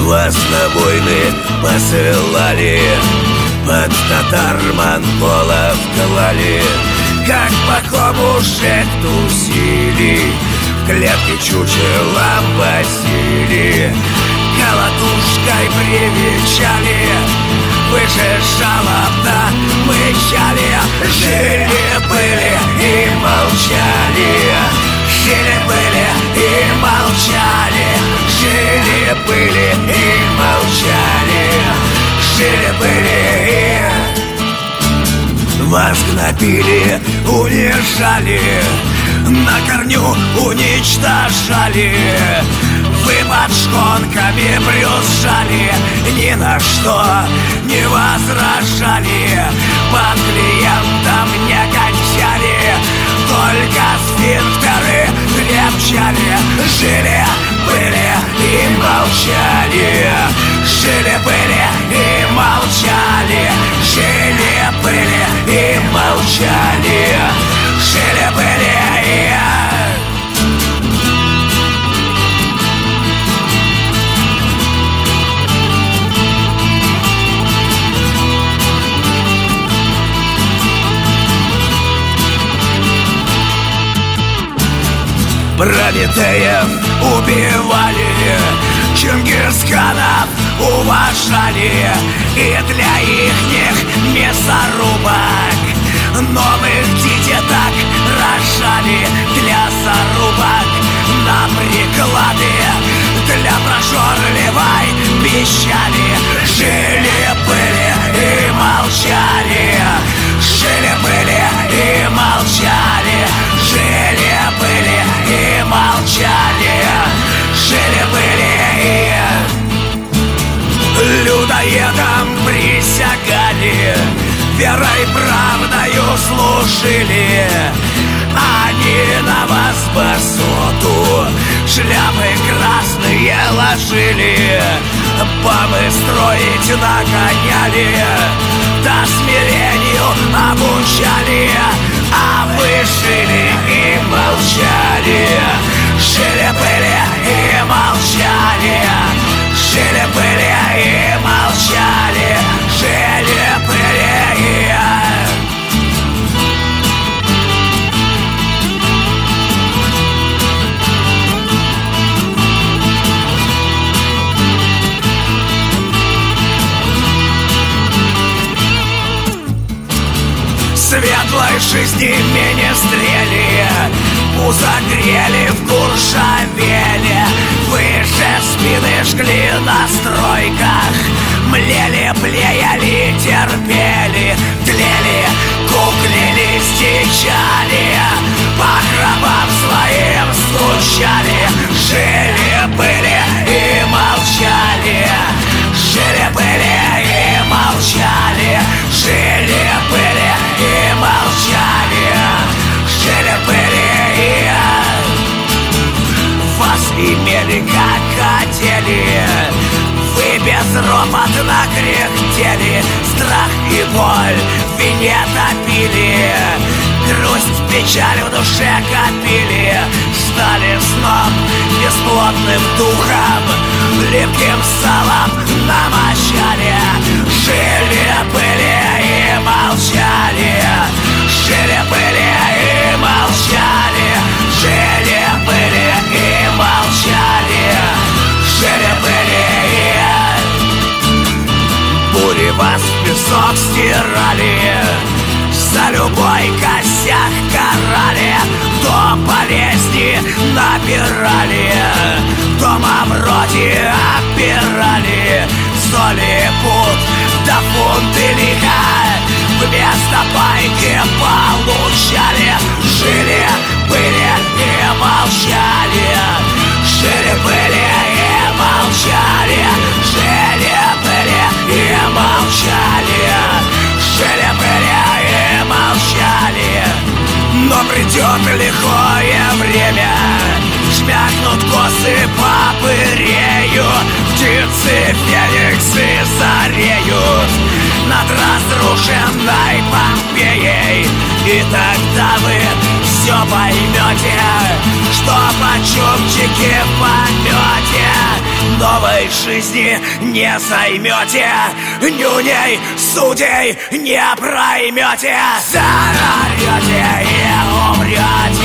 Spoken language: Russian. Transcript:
Вас на войны посылали, под татар монголов клали, как покомушек тусили, в клетке чучелом возили, колотушкой привечали, вы же жалобно мычали. Жили-были и молчали, жили-были и молчали, жили-были и молчали, жили-были и... Вас гнобили, унижали, на корню уничтожали, вы под шконками брюзжали, ни на что не возражали, под клиентом не кончали, только сфинктеры крепчали. Жили, были и молчали, жили, были и молчали, жили, были и молчали, жили, были и... Прометеев убивали, Чингисханов уважали, и для ихних мясорубок новых деток рожали, для зарубок на приклады, для прожорливой пищали. Жили-были и молчали, жили-были и молчали, жили-были и молчали, жили-были и... Людоедам присягали, верой правдою служили, они на вас басоту шляпы красные ложили, бабы строить нагоняли, до смирению обучали, а вы жили и молчали, жили-были и молчали, жили-были и молчали, жили-были и... Светлой жизни министрели, узагрели в Куршавеле, выше спины жгли на стройках, млели, блеяли, терпели, тлели, куклились, дичали, по гробам своим стучали. Жили-были и молчали, жили-были и молчали, жили-были и молчали, жили-были и... Вас имели как хотели, вы безропотно кряхтели, страх и боль в вине топили, грусть, печаль в душе копили, стали сном, бесплотным духом, липким салом намочали. Жили-были и молчали, жили-были и молчали, жили-были и молчали, жили-были и... Бури вас в песок стирали, за любой косяк карали, до болезни набирали, дома вроде опирали, соли пуд да фунты лиха вместо пайки получали. Жили, были и молчали, жили, были и молчали, жили, были и молчали, жили, были и молчали. Но придет лихое время, шмякнут косы по пырею, птицы фениксы зареют над разрушенной Помпеей, и тогда вы все поймете, что почупчики в помете новой жизни не займете, нюней судей не проймете, зарорете и умрете.